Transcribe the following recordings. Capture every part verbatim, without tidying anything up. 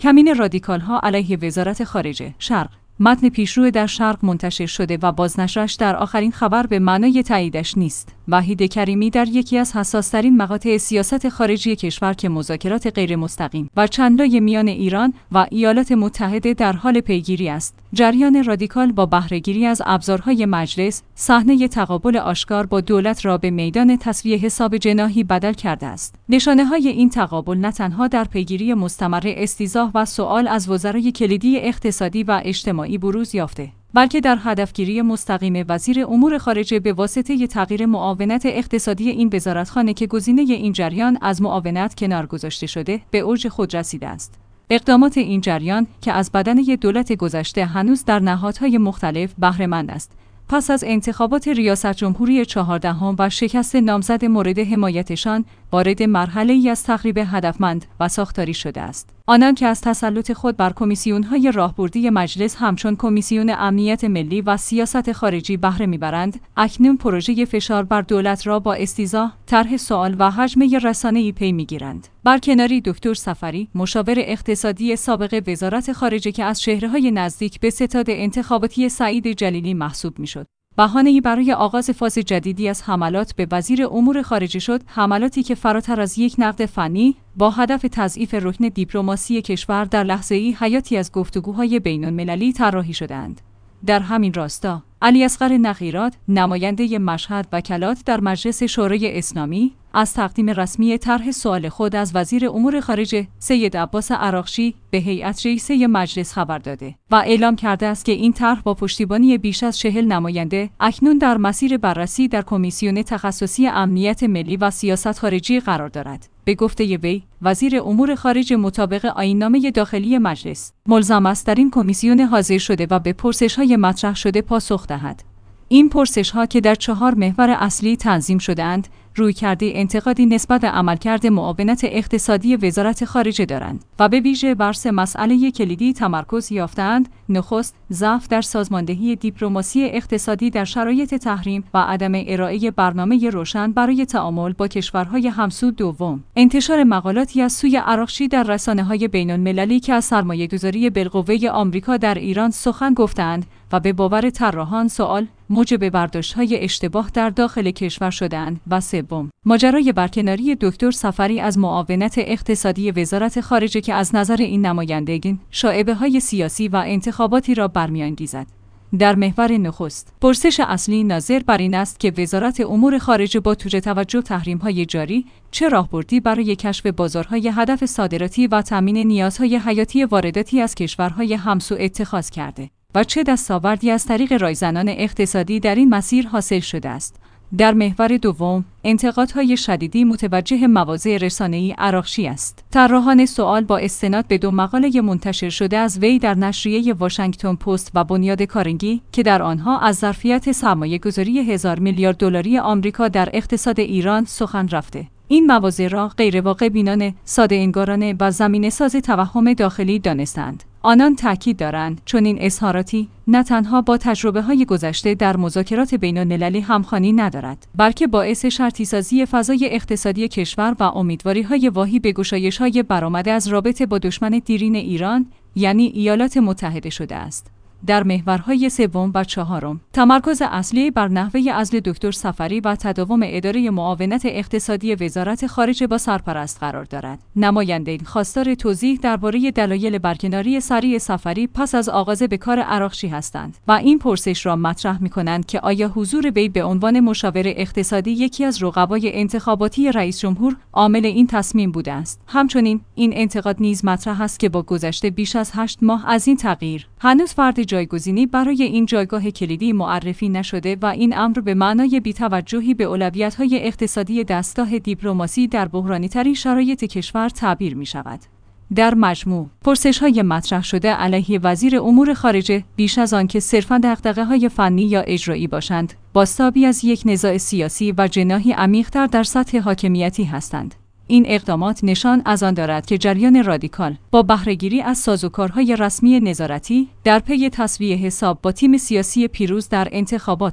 کمین رادیکال‌ها علیه وزارت خارجه شرق. متن پیشرو در شرق منتشر شده و بازنشرش در آخرین خبر به معنای تاییدش نیست. وحید کریمی در یکی از حساس‌ترین مقاطع سیاست خارجی کشور که مذاکرات غیر مستقیم و چندلایه میان ایران و ایالات متحده در حال پیگیری است. جریان رادیکال با بهره‌گیری از ابزارهای مجلس، صحنه تقابل آشکار با دولت را به میدان تسویه حساب جناحی بدل کرده است. نشانه‌های این تقابل نه تنها در پیگیری مستمر استیضاح و سؤال از وزرای کلیدی اقتصادی و اجتماعی بروز یافته، بلکه در هدفگیری مستقیم وزیر امور خارجه به واسطه تغییر معاونت اقتصادی این وزارتخانه که گزینه این جریان از معاونت کنار گذاشته شده، به اوج خود رسیده است. اقدامات این جریان که از بدنه دولت گذشته هنوز در نهادهای مختلف بهره‌مند است، پس از انتخابات ریاست جمهوری چهاردهم و شکست نامزد مورد حمایتشان وارد مرحله‌ای از تخریب هدفمند و ساختاری شده است. آنان که از تسلط خود بر کمیسیون‌های راهبردی مجلس همچون کمیسیون امنیت ملی و سیاست خارجی بهره می‌برند، اکنون پروژه فشار بر دولت را با استیضاح، طرح سوال و هجمه رسانه‌ای پی می‌گیرند. برکناری دکتر صفری، مشاور اقتصادی سابق وزارت خارجه که از چهره‌های نزدیک به ستاد انتخاباتی سعید جلیلی محسوب می‌شد، بهانه‌ای برای آغاز فاز جدیدی از حملات به وزیر امور خارجه شد، حملاتی که فراتر از یک نقد فنی با هدف تضعیف رکن دیپلماسی کشور در لحظه‌ای حیاتی از گفتگوهای بین‌المللی طراحی شدند. در همین راستا، علی اصغر نقیرات، نماینده مشهد وکلات در مجلس شورای اسلامی، از تقدیم رسمی طرح سوال خود از وزیر امور خارجه سید عباس عراقچی به هیئت رئیسه مجلس خبر داده و اعلام کرده است که این طرح با پشتیبانی بیش از چهل نماینده اکنون در مسیر بررسی در کمیسیون تخصصی امنیت ملی و سیاست خارجی قرار دارد. به گفته وی، وزیر امور خارجه مطابق آیین‌نامه داخلی مجلس ملزم است در این کمیسیون حاضر شده و به پرسش‌های مطرح شده پاسخ دهد. این پرسش‌ها که در چهار محور اصلی تنظیم شده‌اند، رویکرد انتقادی نسبت به عملکرد معاونت اقتصادی وزارت خارجه دارند و به ویژه بر سه مسئله کلیدی تمرکز یافته‌اند: نخست، ضعف در سازماندهی دیپلماسی اقتصادی در شرایط تحریم و عدم ارائه برنامه روشن برای تعامل با کشورهای همسو. دوم، انتشار مقالاتی از سوی عراقچی در رسانه‌های بین‌المللی که از سرمایه‌گذاری بالقوه آمریکا در ایران سخن گفتند و به باور طراحان سوال موجب برداشت‌های اشتباه در داخل کشور شدند. و سوم، ماجرای برکناری دکتر صفری از معاونت اقتصادی وزارت خارجه که از نظر این نمایندگان شایبه‌های سیاسی و انتخاباتی را برمی‌انگیزد. در محور نخست، پرسش اصلی ناظر بر این است که وزارت امور خارجه با توجه تحریم‌های جاری چه راهبردی برای کشف بازارهای هدف صادراتی و تامین نیازهای حیاتی وارداتی از کشورهای همسو اتخاذ کرده و چه دستاوردی از طریق رایزنان اقتصادی در این مسیر حاصل شده است. در محور دوم، انتقادهای شدیدی متوجه مواضع رسانه‌ای عراقچی است. طراحان سوال با استناد به دو مقاله منتشر شده از وی در نشریه واشنگتن پست و بنیاد کارنگی که در آنها از ظرفیت سرمایه‌گذاری هزار میلیارد دلاری آمریکا در اقتصاد ایران سخن رفته، این مواضع را غیرواقع بینانه، ساده انگارانه و زمینه‌ساز توهم داخلی دانستند. آنان تاکید دارند چون این اظهاراتی نه تنها با تجربه‌های گذشته در مذاکرات بین‌المللی همخوانی ندارد، بلکه باعث شرطی‌سازی فضای اقتصادی کشور و امیدواری‌های واهی به گشایش‌های برآمده از رابطه با دشمن دیرین ایران یعنی ایالات متحده شده است. در محورهای سوم و چهارم، تمرکز اصلی بر نحوه عزل دکتر صفری و تداوم اداره معاونت اقتصادی وزارت خارجه با سرپرست قرار دارد. نمایندگان خواستار توضیح درباره دلایل برکناری سریع صفری پس از آغاز به کار عراقچی هستند و این پرسش را مطرح می‌کنند که آیا حضور وی به عنوان مشاور اقتصادی یکی از رقبای انتخاباتی رئیس جمهور عامل این تصمیم بوده است. همچنین این انتقاد نیز مطرح است که با گذشت بیش از هشت ماه از این تغییر هنوز فرد جایگزینی برای این جایگاه کلیدی معرفی نشده و این امر به معنای بی‌توجهی به اولویت‌های اقتصادی دستگاه دیپلماسی در بحرانی‌ترین شرایط کشور تعبیر می‌شود. در مجموع، پرسش‌های مطرح شده علیه وزیر امور خارجه بیش از آن که صرفاً دغدغه‌های فنی یا اجرایی باشند، بازتابی از یک نزاع سیاسی و جناحی عمیق‌تر در سطح حاکمیتی هستند. این اقدامات نشان از آن دارد که جریان رادیکال با بهره‌گیری از سازوکارهای رسمی نظارتی در پی تسویه حساب با تیم سیاسی پیروز در انتخابات است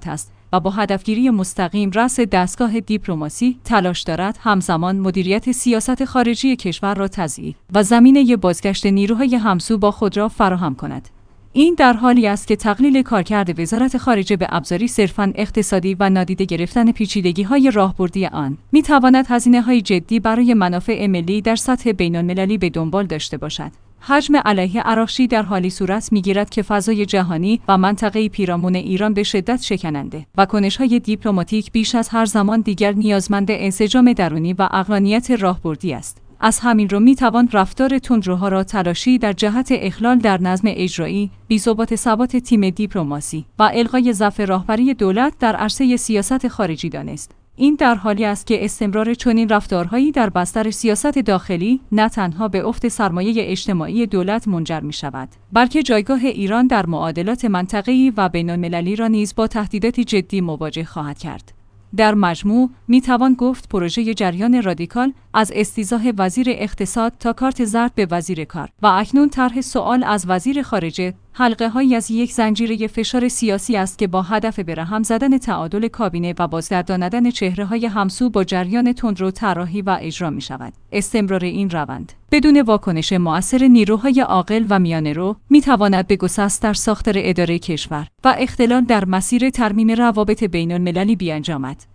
و با هدفگیری مستقیم رأس دستگاه دیپلماسی تلاش دارد همزمان مدیریت سیاست خارجی کشور را تضعیف و زمینه بازگشت نیروهای همسو با خود را فراهم کند. این در حالی است که تقلیل کارکرد وزارت خارجه به ابزاری صرفاً اقتصادی و نادیده گرفتن پیچیدگی‌های راهبردی آن می‌تواند هزینه‌های جدی برای منافع ملی در سطح بین‌المللی به دنبال داشته باشد. حجم علیه عراقچی در حالی صورت می‌گیرد که فضای جهانی و منطقه پیرامون ایران به شدت شکننده و کنش‌های دیپلماتیک بیش از هر زمان دیگر نیازمند انسجام درونی و عقلانیت راهبردی است. از همین رو میتوان رفتار تندروها را تلاشی در جهت اخلال در نظم اجرایی، بی‌ثبات ثبات تیم دیپلماسی و الغای ضعف راهبری دولت در عرصه سیاست خارجی دانست. این در حالی است که استمرار چنین رفتارهایی در بستر سیاست داخلی نه تنها به افت سرمایه اجتماعی دولت منجر می شود، بلکه جایگاه ایران در معادلات منطقه‌ای و بین‌المللی را نیز با تهدیداتی جدی مواجه خواهد کرد. در مجموع می توان گفت پروژه جریان رادیکال از استیضاح وزیر اقتصاد تا کارت زرد به وزیر کار و اکنون طرح سوال از وزیر خارجه حلقه هایی از یک زنجیره فشار سیاسی است که با هدف به هم زدن تعادل کابینه و بازگرداندن چهره های همسو با جریان تندرو طراحی و اجرا می شود. استمرار این روند بدون واکنش مؤثر نیروهای عاقل و میانه‌رو می تواند به گسست در ساختار اداره کشور و اختلال در مسیر ترمیم روابط بین المللی بیانجامد.